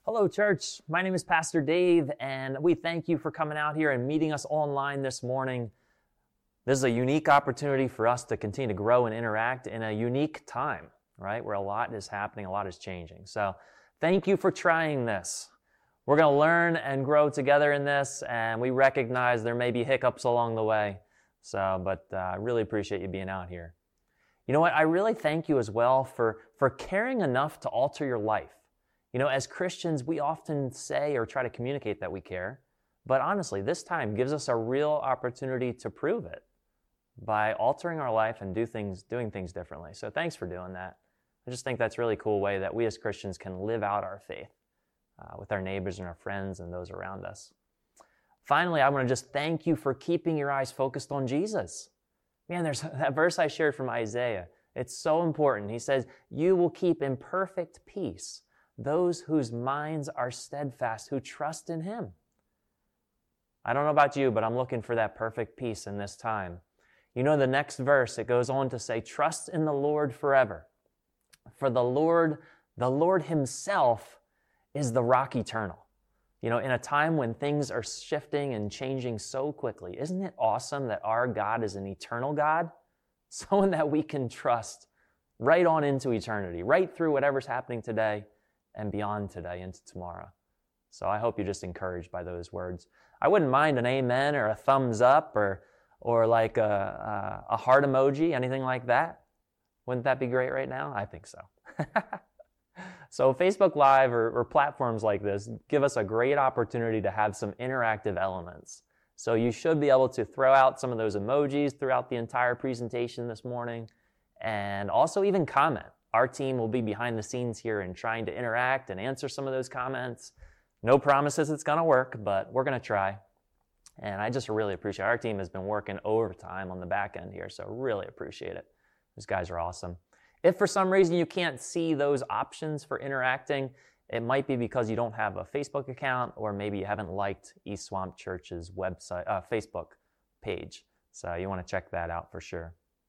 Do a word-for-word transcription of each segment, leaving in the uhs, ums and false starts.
Hello, church. My name is Pastor Dave, and we thank you for coming out here and meeting us online this morning. This is a unique opportunity for us to continue to grow and interact in a unique time, right, where a lot is happening, a lot is changing. So thank you for trying this. We're going to learn and grow together in this, and we recognize there may be hiccups along the way. So, but uh, I really appreciate you being out here. You know what? I really thank you as well for, for caring enough to alter your life. You know, as Christians, we often say or try to communicate that we care, but honestly, this time gives us a real opportunity to prove it by altering our life and do things, doing things differently. So thanks for doing that. I just think that's a really cool way that we as Christians can live out our faith uh, with our neighbors and our friends and those around us. Finally, I want to just thank you for keeping your eyes focused on Jesus. Man, there's that verse I shared from Isaiah. It's so important. He says, "You will keep in perfect peace those whose minds are steadfast, who trust in Him." I don't know about you, but I'm looking for that perfect peace in this time. You know, the next verse, it goes on to say, "Trust in the Lord forever. For the Lord, the Lord Himself is the rock eternal." You know, in a time when things are shifting and changing so quickly, isn't it awesome that our God is an eternal God? Someone that we can trust right on into eternity, right through whatever's happening today and beyond today into tomorrow. So I hope you're just encouraged by those words. I wouldn't mind an amen or a thumbs up or or like a, a, a heart emoji, anything like that. Wouldn't that be great right now? I think so. So Facebook Live or, or platforms like this give us a great opportunity to have some interactive elements. So you should be able to throw out some of those emojis throughout the entire presentation this morning and also even comment. Our team will be behind the scenes here and trying to interact and answer some of those comments. No promises it's going to work, but we're going to try. And I just really appreciate it. Our team has been working overtime on the back end here, so really appreciate it. Those guys are awesome. If for some reason you can't see those options for interacting, it might be because you don't have a Facebook account or maybe you haven't liked East Swamp Church's website, uh, Facebook page. So you want to check that out for sure.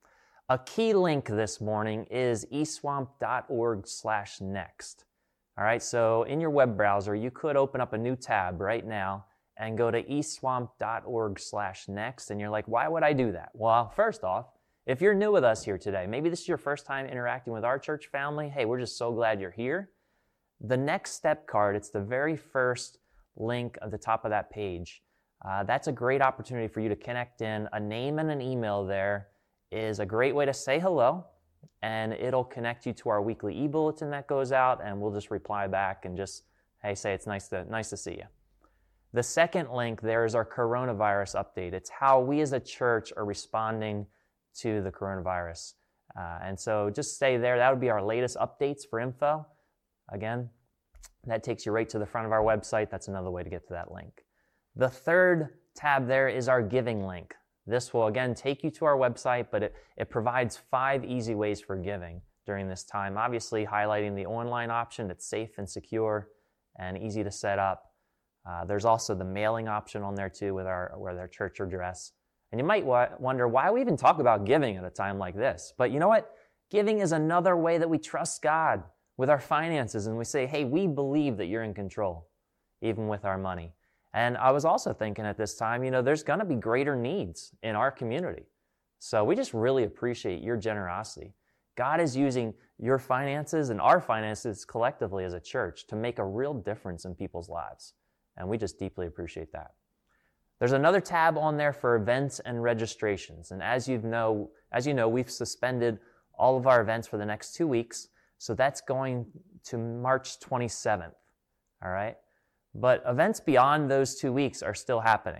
A key link this morning is eastswamp.org slash next. All right, so in your web browser, you could open up a new tab right now and go to eastswamp.org slash next. And you're like, why would I do that? Well, first off, if you're new with us here today, maybe this is your first time interacting with our church family, hey, we're just so glad you're here. The next step card, it's the very first link at the top of that page. Uh, that's a great opportunity for you to connect in. A name and an email there is a great way to say hello, and it'll connect you to our weekly e-bulletin that goes out, and we'll just reply back and just, hey, say it's nice to nice to see you. The second link there is our coronavirus update. It's how we as a church are responding to the coronavirus. Uh, and so just stay there. That would be our latest updates for info. Again, that takes you right to the front of our website. That's another way to get to that link. The third tab there is our giving link. This will, again, take you to our website, but it, it provides five easy ways for giving during this time. Obviously, highlighting the online option. It's safe and secure and easy to set up. Uh, there's also the mailing option on there, too, with our, with our church address. And you might wa- wonder why we even talk about giving at a time like this. But you know what? Giving is another way that we trust God with our finances. And we say, hey, we believe that you're in control, even with our money. And I was also thinking at this time, you know, there's going to be greater needs in our community. So we just really appreciate your generosity. God is using your finances and our finances collectively as a church to make a real difference in people's lives. And we just deeply appreciate that. There's another tab on there for events and registrations. And as you know, as you know, we've suspended all of our events for the next two weeks. So that's going to March twenty-seventh. All right. But events beyond those two weeks are still happening.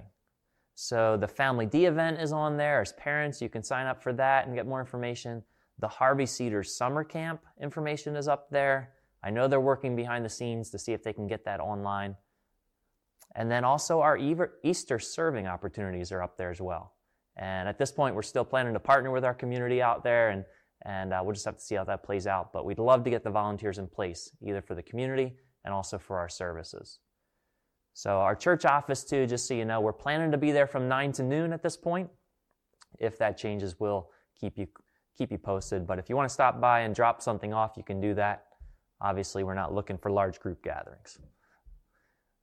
So the Family D event is on there. As parents, you can sign up for that and get more information. The Harvey Cedars Summer Camp information is up there. I know they're working behind the scenes to see if they can get that online. And then also our Easter serving opportunities are up there as well. And at this point, we're still planning to partner with our community out there, and, and uh, we'll just have to see how that plays out. But we'd love to get the volunteers in place, either for the community and also for our services. So our church office, too, just so you know, we're planning to be there from nine to noon at this point. If that changes, we'll keep you keep you posted. But if you want to stop by and drop something off, you can do that. Obviously, we're not looking for large group gatherings.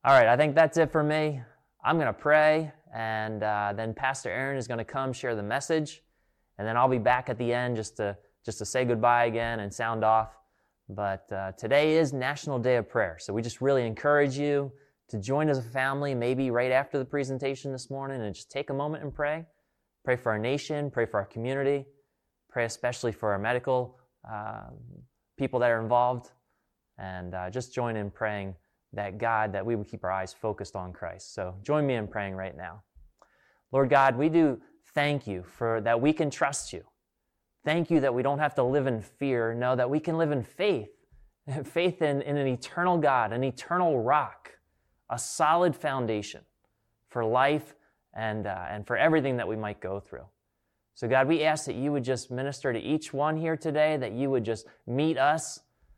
All right, I think that's it for me. I'm going to pray, and uh, then Pastor Aaron is going to come share the message, and then I'll be back at the end just to just to say goodbye again and sound off. But uh, today is National Day of Prayer, so we just really encourage you to join as a family, maybe right after the presentation this morning, and just take a moment and pray. Pray for our nation, pray for our community, pray especially for our medical uh, people that are involved, and uh, just join in praying that God, that we would keep our eyes focused on Christ. So join me in praying right now. Lord God, we do thank you for that we can trust you. Thank you that we don't have to live in fear. No, that we can live in faith. Faith in, in an eternal God, an eternal rock, a solid foundation for life and, uh, and for everything that we might go through. So God, we ask that you would just minister to each one here today, that you would just meet us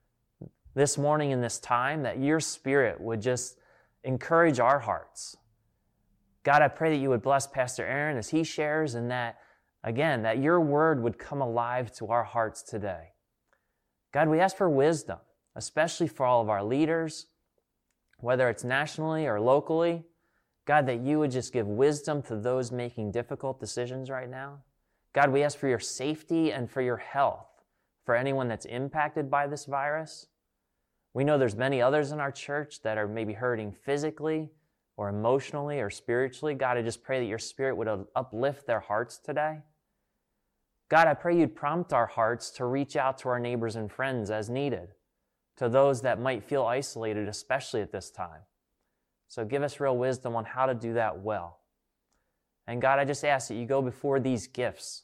this morning in this time, that your Spirit would just encourage our hearts. God, I pray that you would bless Pastor Aaron as he shares, and that, again, that your word would come alive to our hearts today. God, we ask for wisdom, especially for all of our leaders, whether it's nationally or locally. God, that you would just give wisdom to those making difficult decisions right now. God, we ask for your safety and for your health for anyone that's impacted by this virus. We know there's many others in our church that are maybe hurting physically or emotionally or spiritually. God, I just pray that your Spirit would uplift their hearts today. God, I pray you'd prompt our hearts to reach out to our neighbors and friends as needed, to those that might feel isolated, especially at this time. So give us real wisdom on how to do that well. And God, I just ask that you go before these gifts.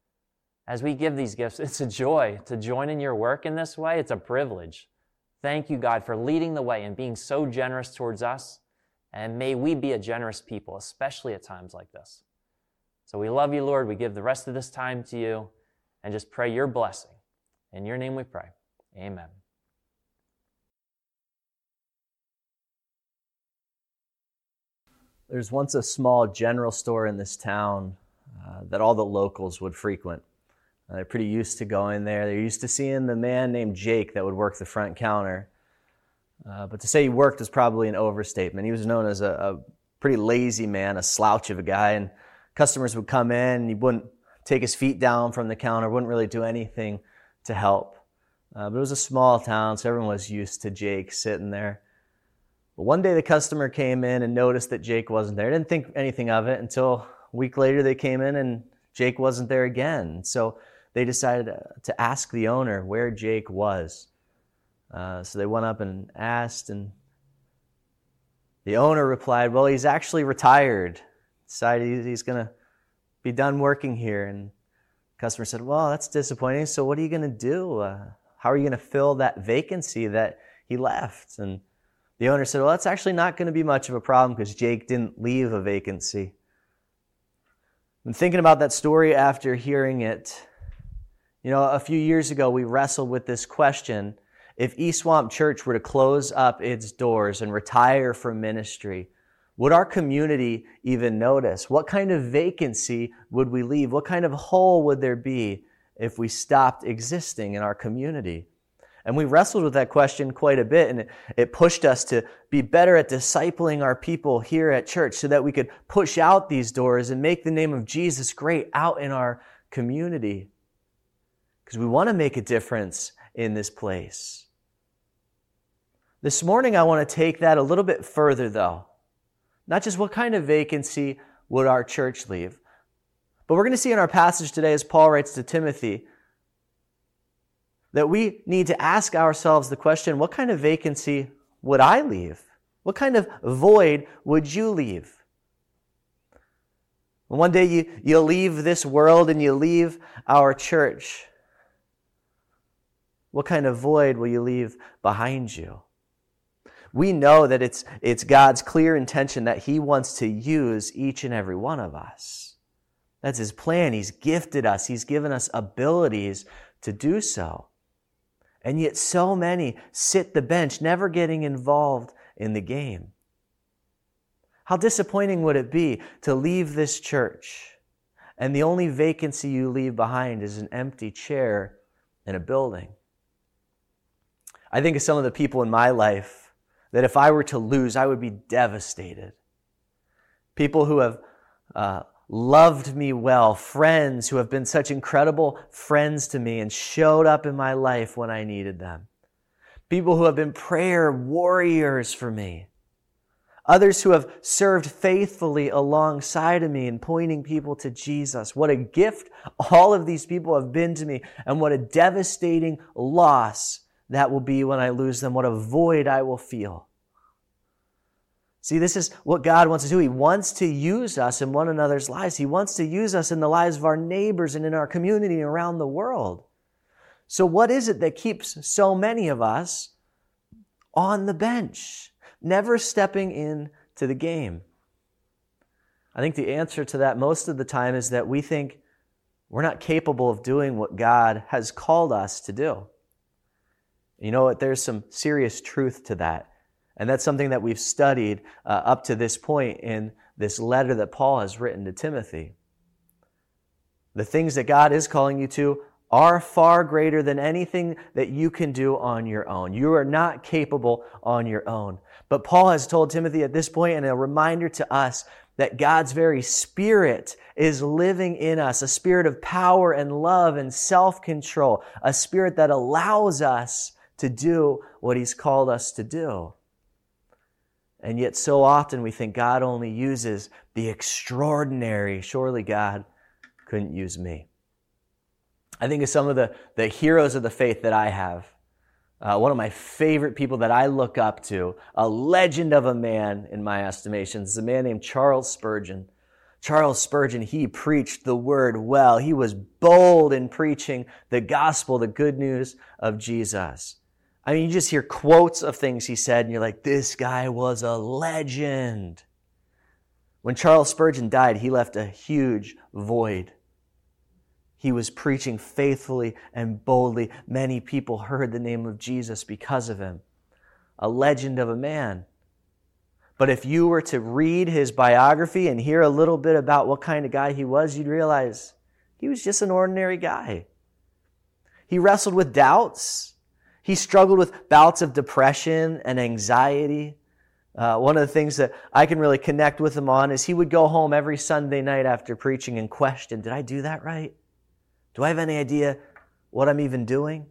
As we give these gifts, it's a joy to join in your work in this way. It's a privilege. Thank you, God, for leading the way and being so generous towards us. And may we be a generous people, especially at times like this. So we love you, Lord. We give the rest of this time to you and just pray your blessing. In your name we pray. Amen. There's once a small general store in this town uh, that all the locals would frequent. Uh, they're pretty used to going there. They're used to seeing the man named Jake that would work the front counter. Uh, but to say he worked is probably an overstatement. He was known as a, a pretty lazy man, a slouch of a guy, and customers would come in and he wouldn't take his feet down from the counter, wouldn't really do anything to help. Uh, but it was a small town, so everyone was used to Jake sitting there. But one day the customer came in and noticed that Jake wasn't there. Didn't think anything of it until a week later they came in and Jake wasn't there again. So they decided to ask the owner where Jake was. Uh, so they went up and asked, and the owner replied, well, he's actually retired. Decided he's going to be done working here. And the customer said, well, that's disappointing. So what are you going to do? Uh, how are you going to fill that vacancy that he left? And the owner said, well, that's actually not going to be much of a problem because Jake didn't leave a vacancy. And thinking about that story after hearing it, you know, a few years ago we wrestled with this question. If East Swamp Church were to close up its doors and retire from ministry, would our community even notice? What kind of vacancy would we leave? What kind of hole would there be if we stopped existing in our community? And we wrestled with that question quite a bit, and it, it pushed us to be better at discipling our people here at church so that we could push out these doors and make the name of Jesus great out in our community. Because we want to make a difference in this place. This morning, I want to take that a little bit further, though. Not just what kind of vacancy would our church leave, but we're going to see in our passage today, as Paul writes to Timothy, that we need to ask ourselves the question, what kind of vacancy would I leave? What kind of void would you leave? One day you, you leave this world and you leave our church. What kind of void will you leave behind you? We know that it's, it's God's clear intention that He wants to use each and every one of us. That's His plan. He's gifted us. He's given us abilities to do so. And yet so many sit the bench, never getting involved in the game. How disappointing would it be to leave this church and the only vacancy you leave behind is an empty chair in a building? I think of some of the people in my life that if I were to lose, I would be devastated. People who have uh, loved me well, friends who have been such incredible friends to me and showed up in my life when I needed them. People who have been prayer warriors for me. Others who have served faithfully alongside of me in pointing people to Jesus. What a gift all of these people have been to me, and what a devastating loss that will be when I lose them. What a void I will feel. See, this is what God wants to do. He wants to use us in one another's lives. He wants to use us in the lives of our neighbors and in our community and around the world. So what is it that keeps so many of us on the bench, never stepping into the game? I think the answer to that most of the time is that we think we're not capable of doing what God has called us to do. You know what? There's some serious truth to that. And that's something that we've studied uh, up to this point in this letter that Paul has written to Timothy. The things that God is calling you to are far greater than anything that you can do on your own. You are not capable on your own. But Paul has told Timothy at this point, and a reminder to us, that God's very Spirit is living in us, a spirit of power and love and self-control, a spirit that allows us to do what He's called us to do. And yet so often we think God only uses the extraordinary. Surely God couldn't use me. I think of some of the, the heroes of the faith that I have. Uh, one of my favorite people that I look up to, a legend of a man in my estimation, is a man named Charles Spurgeon. Charles Spurgeon, he preached the word well. He was bold in preaching the gospel, the good news of Jesus. I mean, you just hear quotes of things he said, and you're like, this guy was a legend. When Charles Spurgeon died, he left a huge void. He was preaching faithfully and boldly. Many people heard the name of Jesus because of him. A legend of a man. But if you were to read his biography and hear a little bit about what kind of guy he was, you'd realize he was just an ordinary guy. He wrestled with doubts. He struggled with bouts of depression and anxiety. Uh, one of the things that I can really connect with him on is he would go home every Sunday night after preaching and question, did I do that right? Do I have any idea what I'm even doing?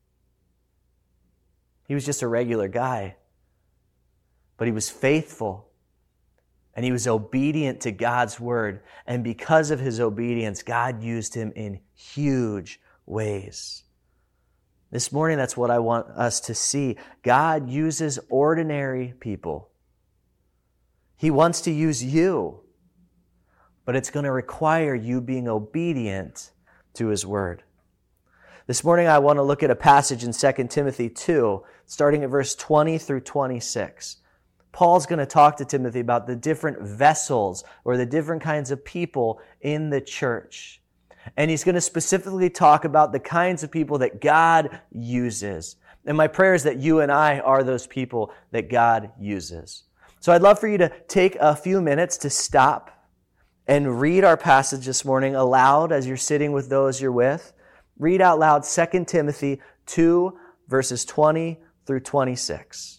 He was just a regular guy. But he was faithful. And he was obedient to God's word. And because of his obedience, God used him in huge ways. This morning, that's what I want us to see. God uses ordinary people. He wants to use you. But it's going to require you being obedient to His word. This morning, I want to look at a passage in Second Timothy two, starting at verse twenty through twenty-six. Paul's going to talk to Timothy about the different vessels or the different kinds of people in the church. And he's going to specifically talk about the kinds of people that God uses. And my prayer is that you and I are those people that God uses. So I'd love for you to take a few minutes to stop and read our passage this morning aloud as you're sitting with those you're with. Read out loud Second Timothy two, verses twenty through twenty-six.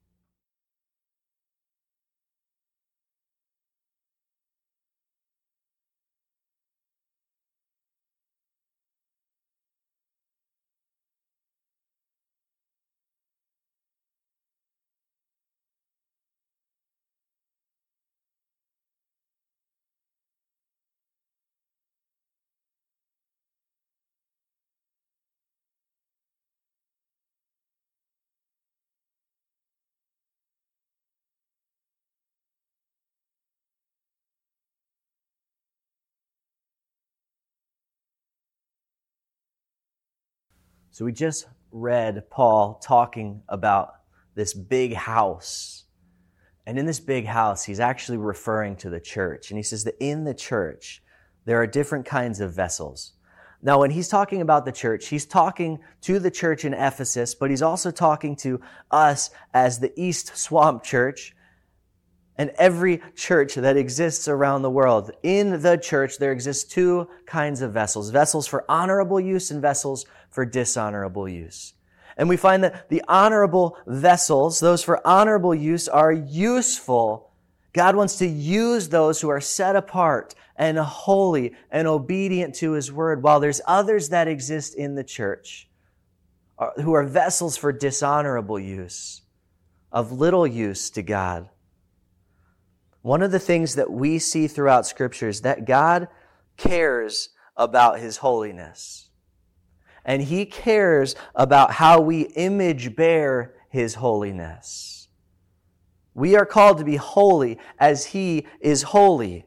So we just read Paul talking about this big house. And in this big house, he's actually referring to the church. And he says that in the church, there are different kinds of vessels. Now, when he's talking about the church, he's talking to the church in Ephesus, but he's also talking to us as the East Swamp Church and every church that exists around the world. In the church, there exist two kinds of vessels. Vessels for honorable use and vessels for dishonorable use. And we find that the honorable vessels, those for honorable use, are useful. God wants to use those who are set apart and holy and obedient to His word, while there's others that exist in the church who are vessels for dishonorable use, of little use to God. One of the things that we see throughout Scripture is that God cares about His holiness. And He cares about how we image bear His holiness. We are called to be holy as He is holy.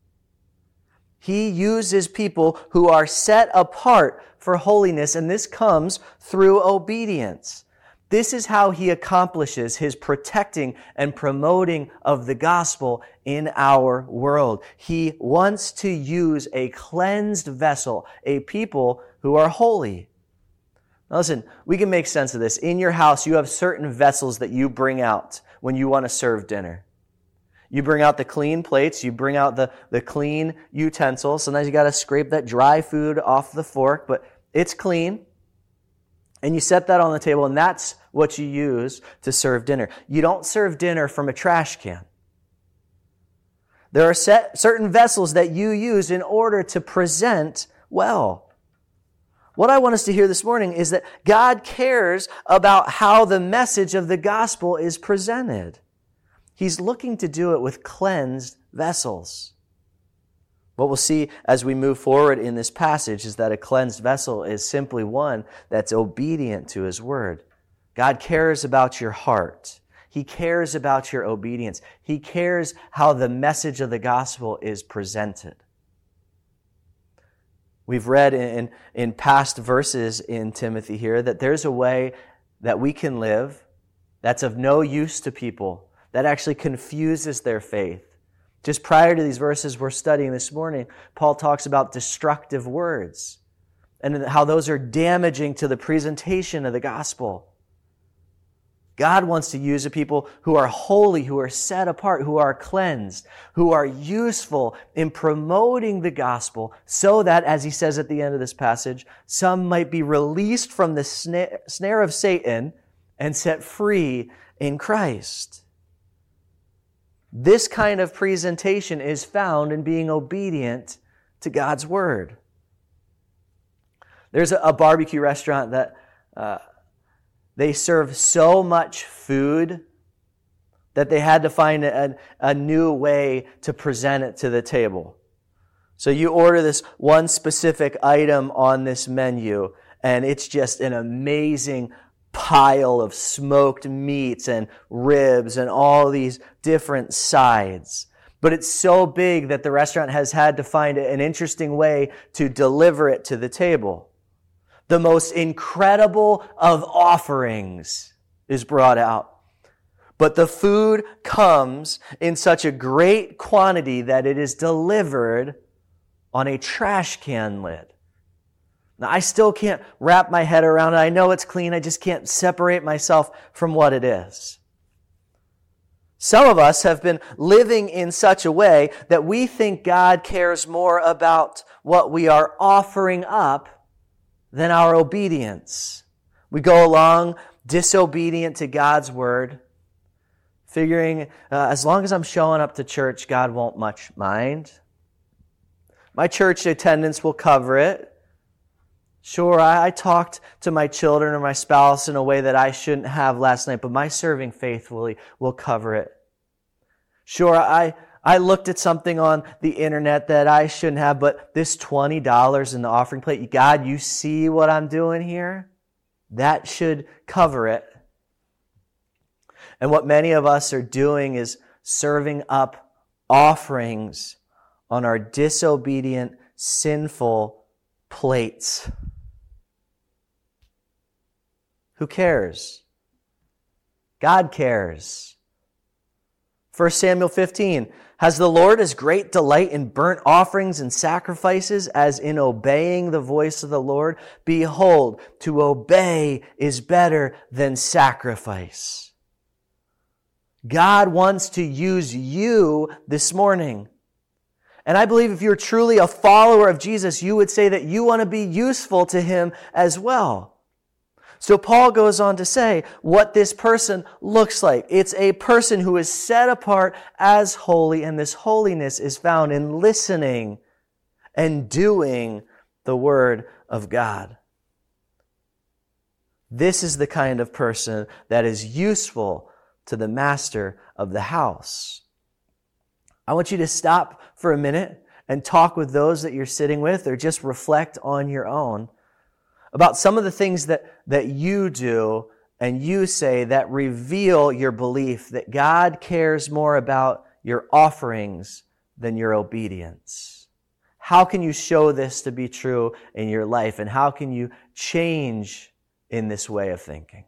He uses people who are set apart for holiness, and this comes through obedience. This is how He accomplishes His protecting and promoting of the gospel in our world. He wants to use a cleansed vessel, a people who are holy. Now listen, we can make sense of this. In your house, you have certain vessels that you bring out when you want to serve dinner. You bring out the clean plates, you bring out the, the clean utensils. Sometimes you got to scrape that dry food off the fork, but it's clean. And you set that on the table, and that's what you use to serve dinner. You don't serve dinner from a trash can. There are set, certain vessels that you use in order to present well. What I want us to hear this morning is that God cares about how the message of the gospel is presented. He's looking to do it with cleansed vessels. What we'll see as we move forward in this passage is that a cleansed vessel is simply one that's obedient to His word. God cares about your heart. He cares about your obedience. He cares how the message of the gospel is presented. We've read in, in past verses in Timothy here that there's a way that we can live that's of no use to people, that actually confuses their faith. Just prior to these verses we're studying this morning, Paul talks about destructive words and how those are damaging to the presentation of the gospel. God wants to use a people who are holy, who are set apart, who are cleansed, who are useful in promoting the gospel so that, as he says at the end of this passage, some might be released from the snare, snare of Satan and set free in Christ. This kind of presentation is found in being obedient to God's word. There's a, a barbecue restaurant that uh, they serve so much food that they had to find a, a new way to present it to the table. So you order this one specific item on this menu, and it's just an amazing pile of smoked meats and ribs and all these different sides. But it's so big that the restaurant has had to find an interesting way to deliver it to the table. The most incredible of offerings is brought out. But the food comes in such a great quantity that it is delivered on a trash can lid. Now, I still can't wrap my head around it. I know it's clean. I just can't separate myself from what it is. Some of us have been living in such a way that we think God cares more about what we are offering up than our obedience. We go along disobedient to God's word, figuring uh, as long as I'm showing up to church, God won't much mind. My church attendance will cover it. Sure, I, I talked to my children or my spouse in a way that I shouldn't have last night, but my serving faithfully will cover it. Sure, I, I looked at something on the internet that I shouldn't have, but this twenty dollars in the offering plate, God, you see what I'm doing here? That should cover it. And what many of us are doing is serving up offerings on our disobedient, sinful plates. Who cares? God cares. First Samuel fifteen, has the Lord as great delight in burnt offerings and sacrifices as in obeying the voice of the Lord? Behold, to obey is better than sacrifice. God wants to use you this morning. And I believe if you're truly a follower of Jesus, you would say that you want to be useful to Him as well. So Paul goes on to say what this person looks like. It's a person who is set apart as holy, and this holiness is found in listening and doing the Word of God. This is the kind of person that is useful to the master of the house. I want you to stop for a minute and talk with those that you're sitting with, or just reflect on your own about some of the things that, that you do and you say that reveal your belief that God cares more about your offerings than your obedience. How can you show this to be true in your life, and how can you change in this way of thinking?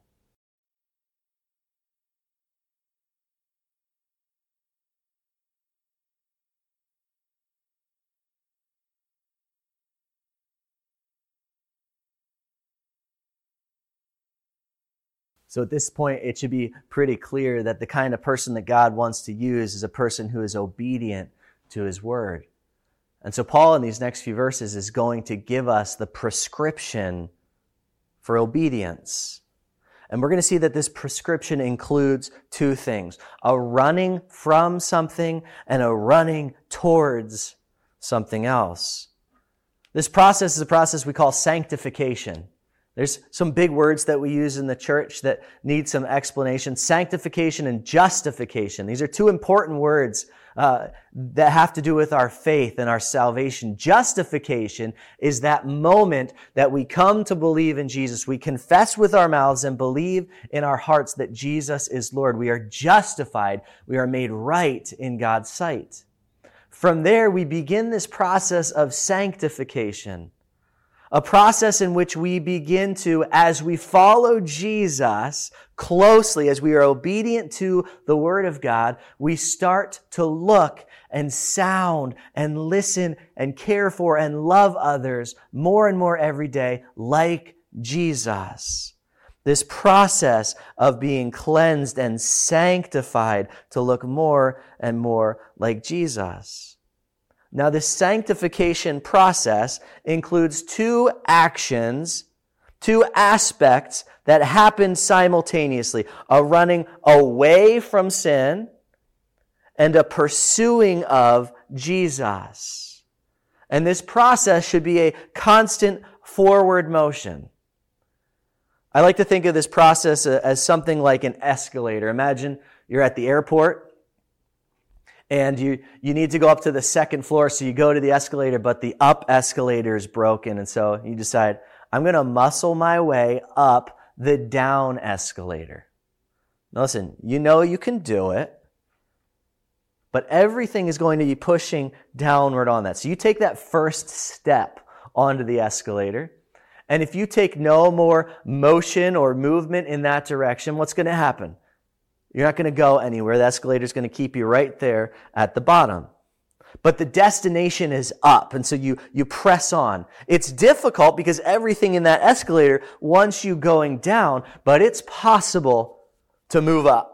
So at this point, it should be pretty clear that the kind of person that God wants to use is a person who is obedient to His Word. And so Paul, in these next few verses, is going to give us the prescription for obedience. And we're going to see that this prescription includes two things: a running from something and a running towards something else. This process is a process we call sanctification. There's some big words that we use in the church that need some explanation. Sanctification and justification. These are two important words uh, that have to do with our faith and our salvation. Justification is that moment that we come to believe in Jesus. We confess with our mouths and believe in our hearts that Jesus is Lord. We are justified. We are made right in God's sight. From there, we begin this process of sanctification. A process in which we begin to, as we follow Jesus closely, as we are obedient to the Word of God, we start to look and sound and listen and care for and love others more and more every day like Jesus. This process of being cleansed and sanctified to look more and more like Jesus. Now, this sanctification process includes two actions, two aspects that happen simultaneously: a running away from sin and a pursuing of Jesus. And this process should be a constant forward motion. I like to think of this process as something like an escalator. Imagine you're at the airport, and you, you need to go up to the second floor, so you go to the escalator, but the up escalator is broken. And so you decide, I'm going to muscle my way up the down escalator. Now listen, you know you can do it, but everything is going to be pushing downward on that. So you take that first step onto the escalator, and if you take no more motion or movement in that direction, what's going to happen? You're not going to go anywhere. The escalator is going to keep you right there at the bottom. But the destination is up, and so you, you press on. It's difficult because everything in that escalator wants you going down, but it's possible to move up.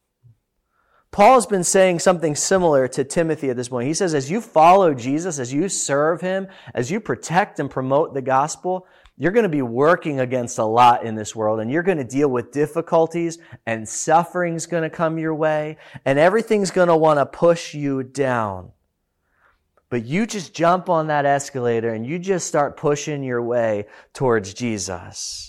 Paul's been saying something similar to Timothy at this point. He says, as you follow Jesus, as you serve Him, as you protect and promote the gospel, you're going to be working against a lot in this world, and you're going to deal with difficulties, and suffering's going to come your way, and everything's going to want to push you down. But you just jump on that escalator and you just start pushing your way towards Jesus.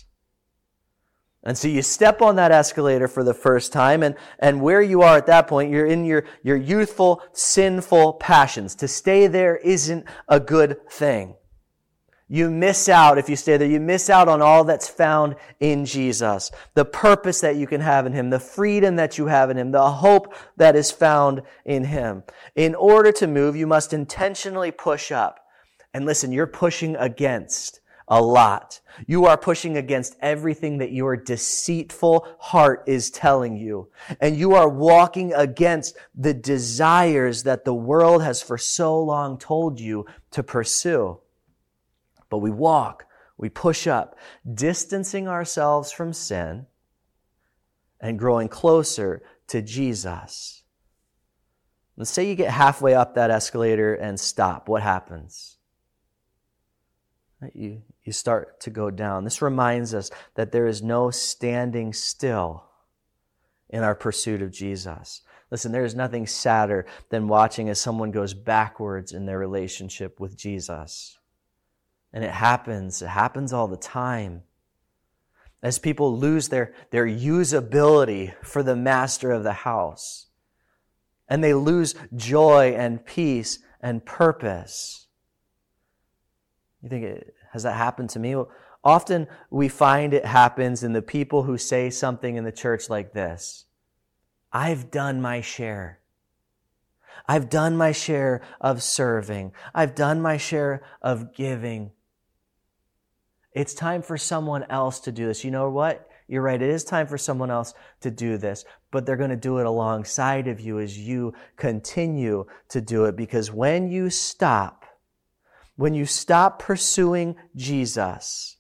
And so you step on that escalator for the first time, and, and where you are at that point, you're in your, your youthful, sinful passions. To stay there isn't a good thing. You miss out if you stay there. You miss out on all that's found in Jesus. The purpose that you can have in Him, the freedom that you have in Him, the hope that is found in Him. In order to move, you must intentionally push up. And listen, you're pushing against a lot. You are pushing against everything that your deceitful heart is telling you. And you are walking against the desires that the world has for so long told you to pursue. But we walk, we push up, distancing ourselves from sin and growing closer to Jesus. Let's say you get halfway up that escalator and stop. What happens? You, you start to go down. This reminds us that there is no standing still in our pursuit of Jesus. Listen, there is nothing sadder than watching as someone goes backwards in their relationship with Jesus. And it happens. It happens all the time. As people lose their, their usability for the master of the house. And they lose joy and peace and purpose. You think, has that happened to me? Well, often we find it happens in the people who say something in the church like this: I've done my share. I've done my share of serving. I've done my share of giving. It's time for someone else to do this. You know what? You're right. It is time for someone else to do this, but they're going to do it alongside of you as you continue to do it. Because when you stop, when you stop pursuing Jesus,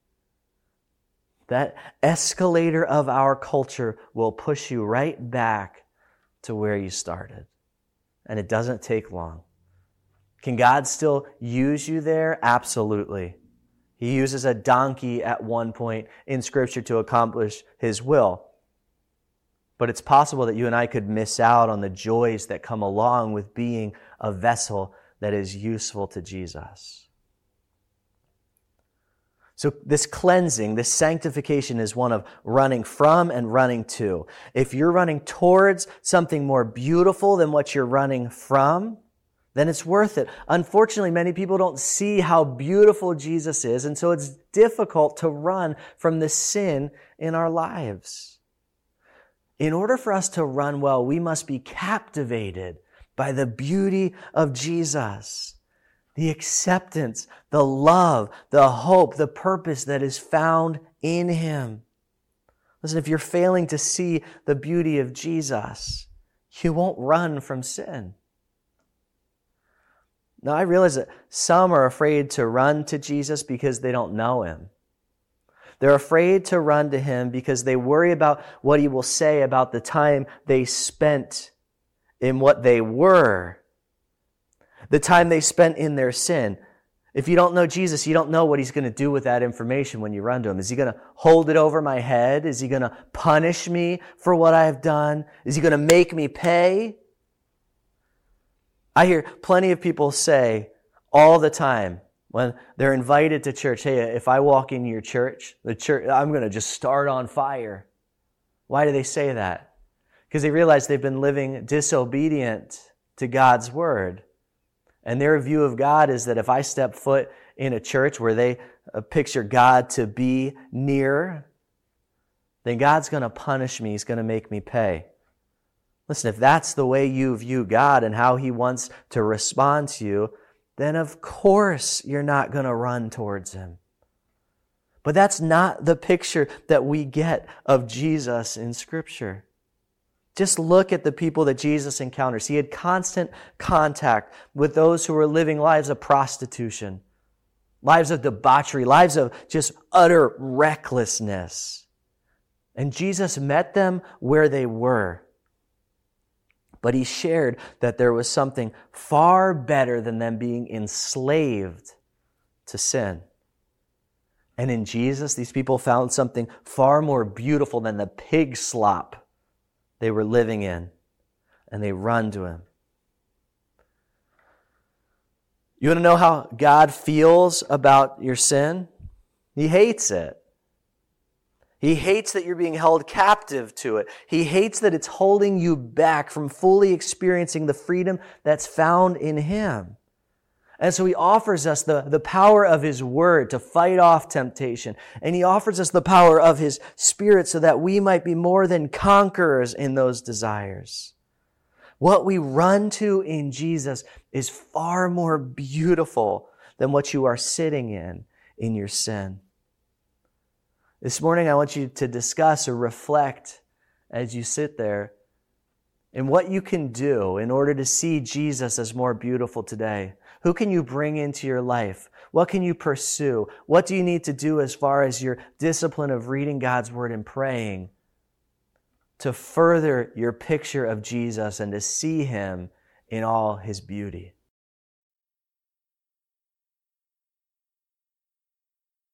that escalator of our culture will push you right back to where you started. And it doesn't take long. Can God still use you there? Absolutely. He uses a donkey at one point in Scripture to accomplish His will. But it's possible that you and I could miss out on the joys that come along with being a vessel that is useful to Jesus. So this cleansing, this sanctification is one of running from and running to. If you're running towards something more beautiful than what you're running from, then it's worth it. Unfortunately, many people don't see how beautiful Jesus is, and so it's difficult to run from the sin in our lives. In order for us to run well, we must be captivated by the beauty of Jesus, the acceptance, the love, the hope, the purpose that is found in Him. Listen, if you're failing to see the beauty of Jesus, you won't run from sin. Now, I realize that some are afraid to run to Jesus because they don't know Him. They're afraid to run to Him because they worry about what He will say about the time they spent in what they were, the time they spent in their sin. If you don't know Jesus, you don't know what He's going to do with that information when you run to Him. Is He going to hold it over my head? Is He going to punish me for what I have done? Is He going to make me pay? I hear plenty of people say all the time when they're invited to church, hey, if I walk in your church, the church, I'm going to just start on fire. Why do they say that? Because they realize they've been living disobedient to God's word. And their view of God is that if I step foot in a church where they picture God to be near, then God's going to punish me. He's going to make me pay. Listen, if that's the way you view God and how He wants to respond to you, then of course you're not going to run towards Him. But that's not the picture that we get of Jesus in Scripture. Just look at the people that Jesus encounters. He had constant contact with those who were living lives of prostitution, lives of debauchery, lives of just utter recklessness. And Jesus met them where they were. But He shared that there was something far better than them being enslaved to sin. And in Jesus, these people found something far more beautiful than the pig slop they were living in. And they run to Him. You want to know how God feels about your sin? He hates it. He hates that you're being held captive to it. He hates that it's holding you back from fully experiencing the freedom that's found in Him. And so He offers us the, the power of His Word to fight off temptation. And He offers us the power of His Spirit so that we might be more than conquerors in those desires. What we run to in Jesus is far more beautiful than what you are sitting in in your sin. This morning, I want you to discuss or reflect as you sit there in what you can do in order to see Jesus as more beautiful today. Who can you bring into your life? What can you pursue? What do you need to do as far as your discipline of reading God's Word and praying to further your picture of Jesus and to see Him in all His beauty?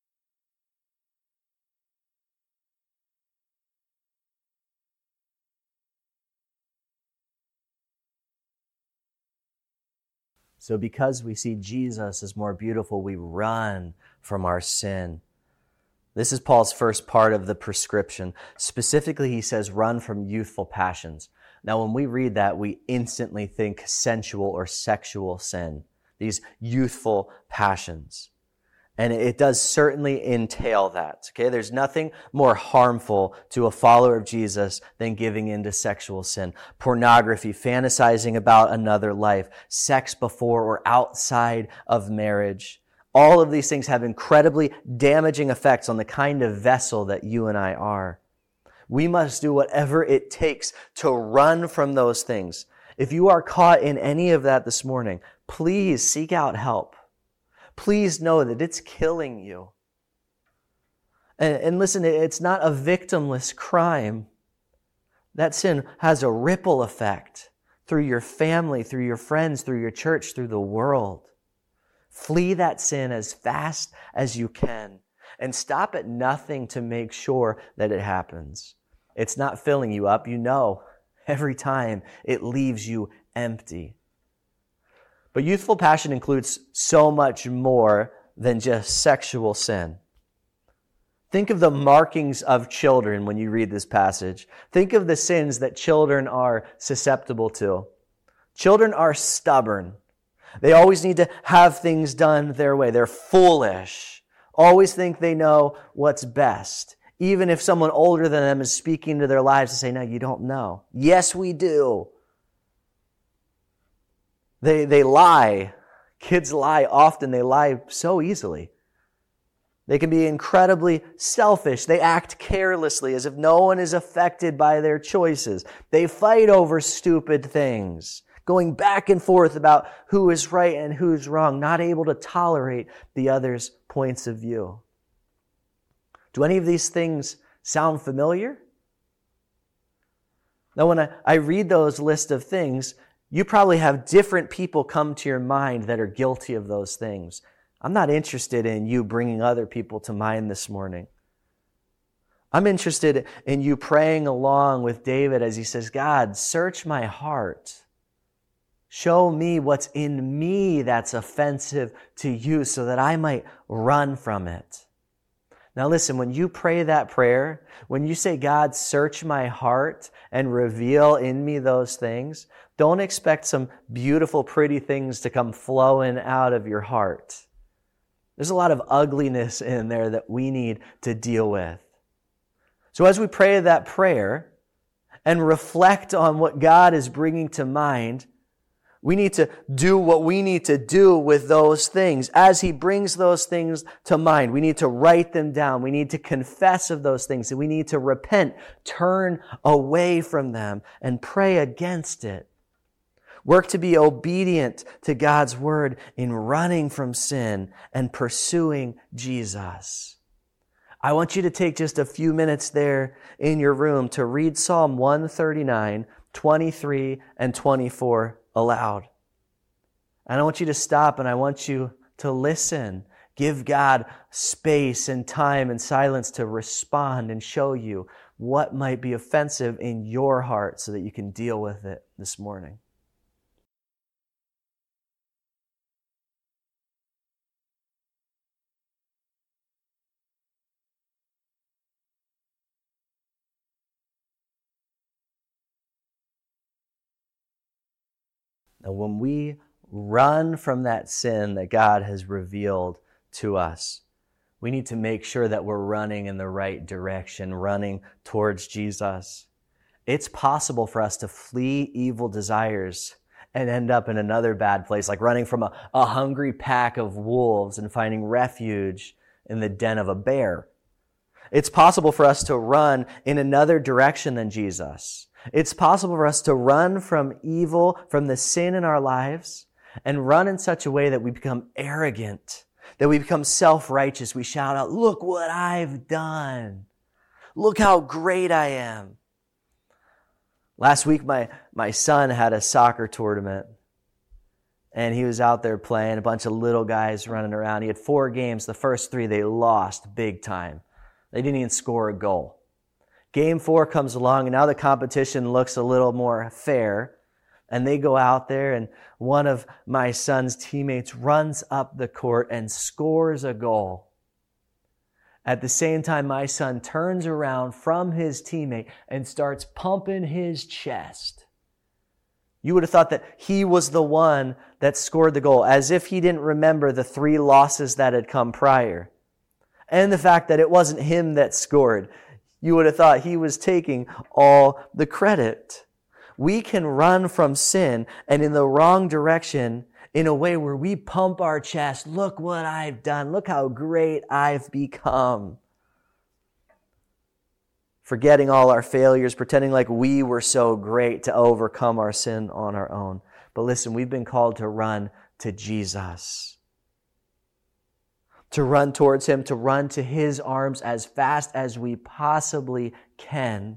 So because we see Jesus as more beautiful, we run from our sin. This is Paul's first part of the prescription. Specifically, he says, run from youthful passions. Now, when we read that, we instantly think sensual or sexual sin, these youthful passions. And it does certainly entail that, okay? There's nothing more harmful to a follower of Jesus than giving into sexual sin. Pornography, fantasizing about another life, sex before or outside of marriage. All of these things have incredibly damaging effects on the kind of vessel that you and I are. We must do whatever it takes to run from those things. If you are caught in any of that this morning, please seek out help. Please know that it's killing you. And, and listen, it's not a victimless crime. That sin has a ripple effect through your family, through your friends, through your church, through the world. Flee that sin as fast as you can and stop at nothing to make sure that it happens. It's not filling you up. You know, every time it leaves you empty. But youthful passion includes so much more than just sexual sin. Think of the markings of children when you read this passage. Think of the sins that children are susceptible to. Children are stubborn. They always need to have things done their way. They're foolish. Always think they know what's best. Even if someone older than them is speaking to their lives to say, no, you don't know. Yes, we do. They they lie. Kids lie often. They lie so easily. They can be incredibly selfish. They act carelessly as if no one is affected by their choices. They fight over stupid things, going back and forth about who is right and who's wrong, not able to tolerate the other's points of view. Do any of these things sound familiar? Now, when I, I read those list of things, you probably have different people come to your mind that are guilty of those things. I'm not interested in you bringing other people to mind this morning. I'm interested in you praying along with David as he says, God, search my heart. Show me what's in me that's offensive to you so that I might run from it. Now listen, when you pray that prayer, when you say, God, search my heart and reveal in me those things, don't expect some beautiful, pretty things to come flowing out of your heart. There's a lot of ugliness in there that we need to deal with. So as we pray that prayer and reflect on what God is bringing to mind, we need to do what we need to do with those things. As He brings those things to mind, we need to write them down. We need to confess of those things. And we need to repent, turn away from them, and pray against it. Work to be obedient to God's word in running from sin and pursuing Jesus. I want you to take just a few minutes there in your room to read Psalm one thirty-nine, twenty-three, and twenty-four aloud. And I want you to stop and I want you to listen. Give God space and time and silence to respond and show you what might be offensive in your heart so that you can deal with it this morning. Now, when we run from that sin that God has revealed to us, we need to make sure that we're running in the right direction, running towards Jesus. It's possible for us to flee evil desires and end up in another bad place, like running from a, a hungry pack of wolves and finding refuge in the den of a bear. It's possible for us to run in another direction than Jesus. It's possible for us to run from evil, from the sin in our lives, and run in such a way that we become arrogant, that we become self-righteous. We shout out, look what I've done. Look how great I am. Last week, my, my son had a soccer tournament, and he was out there playing, a bunch of little guys running around. He had four games. The first three, they lost big time. They didn't even score a goal. Game four comes along, and now the competition looks a little more fair. And they go out there, and one of my son's teammates runs up the court and scores a goal. At the same time, my son turns around from his teammate and starts pumping his chest. You would have thought that he was the one that scored the goal, as if he didn't remember the three losses that had come prior. And the fact that it wasn't him that scored. You would have thought he was taking all the credit. We can run from sin and in the wrong direction in a way where we pump our chest. Look what I've done. Look how great I've become. Forgetting all our failures, pretending like we were so great to overcome our sin on our own. But listen, we've been called to run to Jesus. To run towards Him, to run to His arms as fast as we possibly can.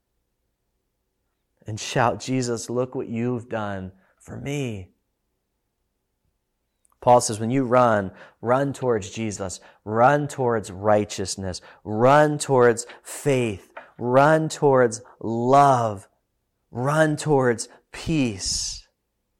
And shout, Jesus, look what you've done for me. Paul says, when you run, run towards Jesus. Run towards righteousness. Run towards faith. Run towards love. Run towards peace.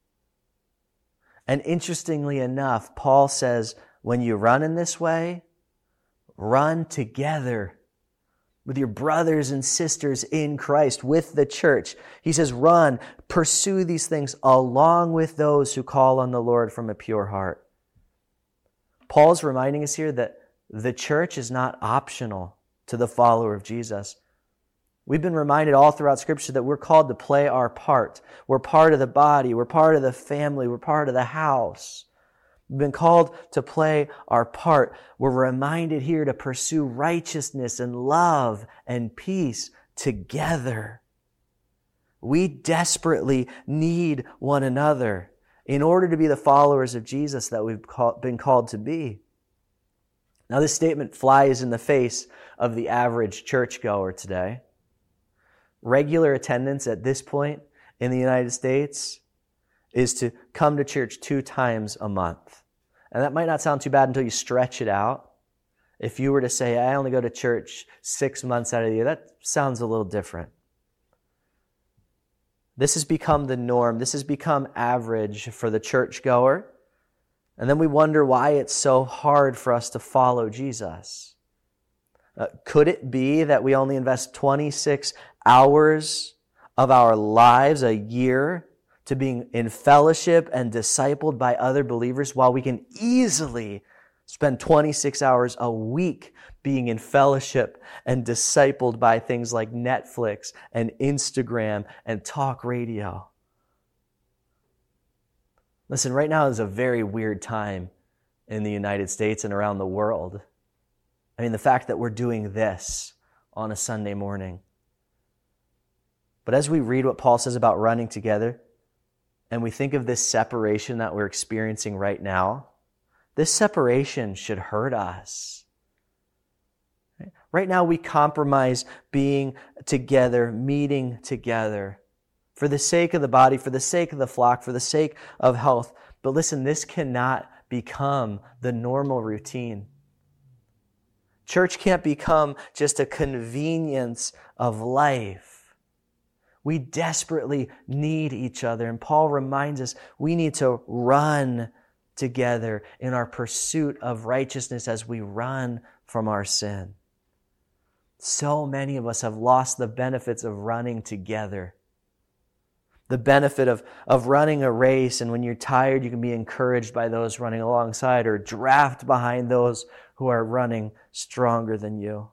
And interestingly enough, Paul says, when you run in this way, run together with your brothers and sisters in Christ, with the church. He says, run, pursue these things along with those who call on the Lord from a pure heart. Paul's reminding us here that the church is not optional to the follower of Jesus. We've been reminded all throughout Scripture that we're called to play our part. We're part of the body. We're part of the family. We're part of the house. We've been called to play our part. We're reminded here to pursue righteousness and love and peace together. We desperately need one another in order to be the followers of Jesus that we've been called to be. Now, this statement flies in the face of the average churchgoer today. Regular attendance at this point in the United States is to come to church two times a month. And that might not sound too bad until you stretch it out. If you were to say, I only go to church six months out of the year, that sounds a little different. This has become the norm. This has become average for the churchgoer. And then we wonder why it's so hard for us to follow Jesus. Uh, could it be that we only invest twenty-six hours of our lives a year to being in fellowship and discipled by other believers, while we can easily spend twenty-six hours a week being in fellowship and discipled by things like Netflix and Instagram and talk radio? Listen, right now is a very weird time in the United States and around the world. I mean, the fact that we're doing this on a Sunday morning. But as we read what Paul says about running together, and we think of this separation that we're experiencing right now, this separation should hurt us. Right now we compromise being together, meeting together, for the sake of the body, for the sake of the flock, for the sake of health. But listen, this cannot become the normal routine. Church can't become just a convenience of life. We desperately need each other. And Paul reminds us we need to run together in our pursuit of righteousness as we run from our sin. So many of us have lost the benefits of running together. The benefit of, of running a race, and when you're tired, you can be encouraged by those running alongside or draft behind those who are running stronger than you.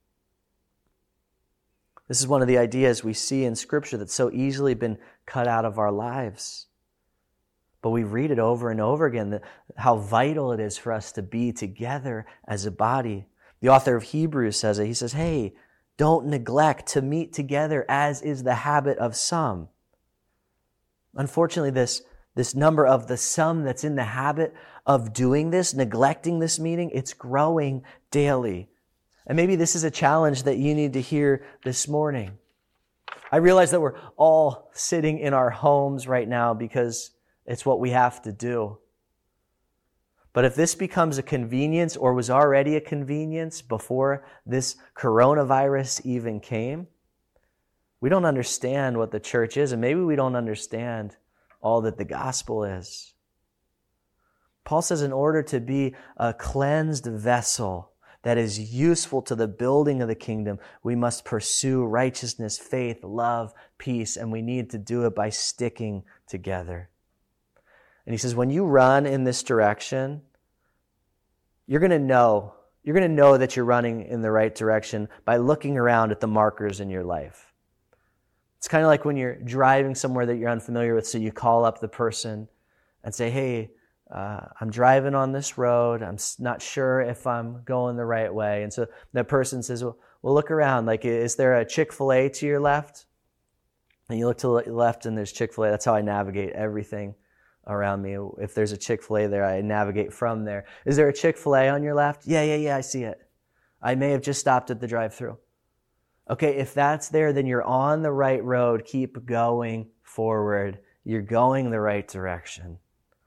This is one of the ideas we see in Scripture that's so easily been cut out of our lives. But we read it over and over again, that how vital it is for us to be together as a body. The author of Hebrews says it. He says, hey, don't neglect to meet together as is the habit of some. Unfortunately, this, this number of the some that's in the habit of doing this, neglecting this meeting, it's growing daily. And maybe this is a challenge that you need to hear this morning. I realize that we're all sitting in our homes right now because it's what we have to do. But if this becomes a convenience, or was already a convenience before this coronavirus even came, we don't understand what the church is, and maybe we don't understand all that the gospel is. Paul says in order to be a cleansed vessel that is useful to the building of the kingdom, we must pursue righteousness, faith, love, peace, and we need to do it by sticking together. And he says, when you run in this direction, you're going to know, you're going to know that you're running in the right direction by looking around at the markers in your life. It's kind of like when you're driving somewhere that you're unfamiliar with, so you call up the person and say, hey, uh, I'm driving on this road. I'm not sure if I'm going the right way. And so that person says, well, well look around. Like, is there a Chick-fil-A to your left? And you look to the left and there's Chick-fil-A. That's how I navigate everything around me. If there's a Chick-fil-A there, I navigate from there. Is there a Chick-fil-A on your left? Yeah, yeah, yeah, I see it. I may have just stopped at the drive-thru. Okay, if that's there, then you're on the right road. Keep going forward. You're going the right direction.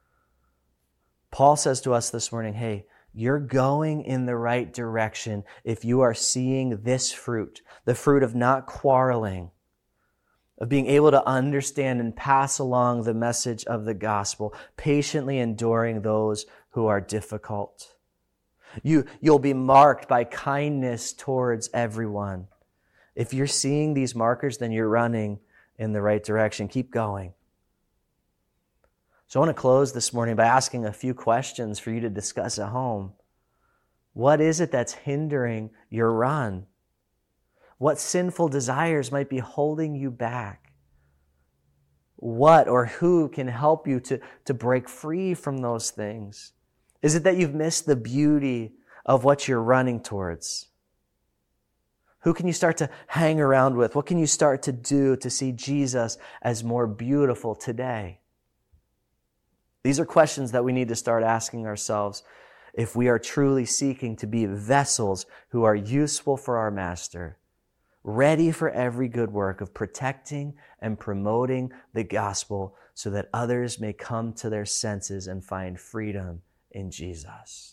Paul says to us this morning, hey, you're going in the right direction if you are seeing this fruit, the fruit of not quarreling, of being able to understand and pass along the message of the gospel, patiently enduring those who are difficult. You, you'll be marked by kindness towards everyone. If you're seeing these markers, then you're running in the right direction. Keep going. So I want to close this morning by asking a few questions for you to discuss at home. What is it that's hindering your run? What sinful desires might be holding you back? What or who can help you to, to break free from those things? Is it that you've missed the beauty of what you're running towards? Who can you start to hang around with? What can you start to do to see Jesus as more beautiful today? These are questions that we need to start asking ourselves if we are truly seeking to be vessels who are useful for our Master, ready for every good work of protecting and promoting the gospel so that others may come to their senses and find freedom in Jesus.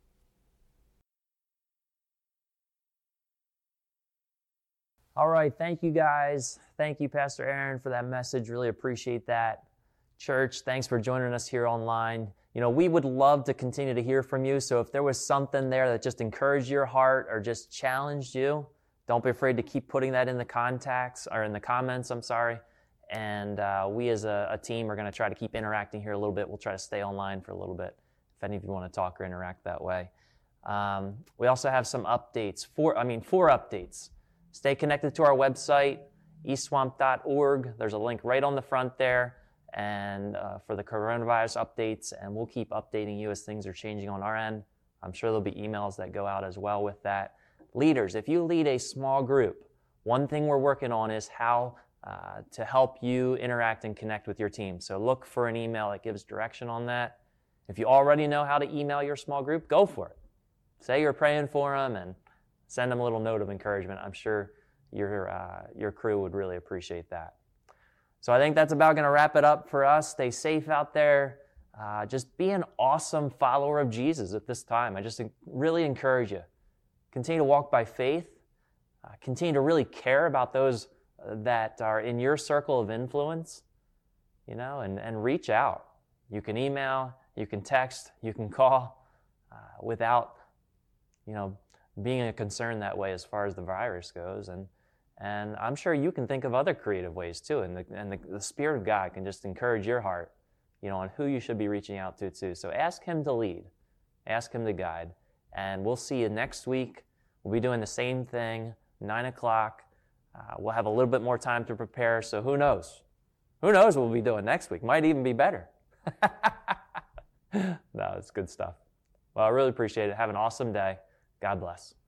All right, thank you guys. Thank you, Pastor Aaron, for that message. Really appreciate that. Church, thanks for joining us here online. You know, we would love to continue to hear from you, so if there was something there that just encouraged your heart or just challenged you, don't be afraid to keep putting that in the contacts, or in the comments, I'm sorry. And uh, we as a, a team are going to try to keep interacting here a little bit. We'll try to stay online for a little bit if any of you want to talk or interact that way. Um, we also have some updates, four, I mean, four updates. Stay connected to our website, east swamp dot org. There's a link right on the front there and uh, for the coronavirus updates, and we'll keep updating you as things are changing on our end. I'm sure there'll be emails that go out as well with that. Leaders, if you lead a small group, one thing we're working on is how uh, to help you interact and connect with your team. So look for an email that gives direction on that. If you already know how to email your small group, go for it. Say you're praying for them and send them a little note of encouragement. I'm sure your uh, your crew would really appreciate that. So I think that's about going to wrap it up for us. Stay safe out there. Uh, just be an awesome follower of Jesus at this time. I just really encourage you. Continue to walk by faith. Uh, continue to really care about those that are in your circle of influence, you know, and, and reach out. You can email, you can text, you can call uh, without, you know, being a concern that way as far as the virus goes. And and I'm sure you can think of other creative ways too. And the, and the, the Spirit of God can just encourage your heart, you know, on who you should be reaching out to too. So ask Him to lead. Ask Him to guide. And we'll see you next week. We'll be doing the same thing, nine o'clock. Uh, we'll have a little bit more time to prepare, so who knows? Who knows what we'll be doing next week? Might even be better. No, it's good stuff. Well, I really appreciate it. Have an awesome day. God bless.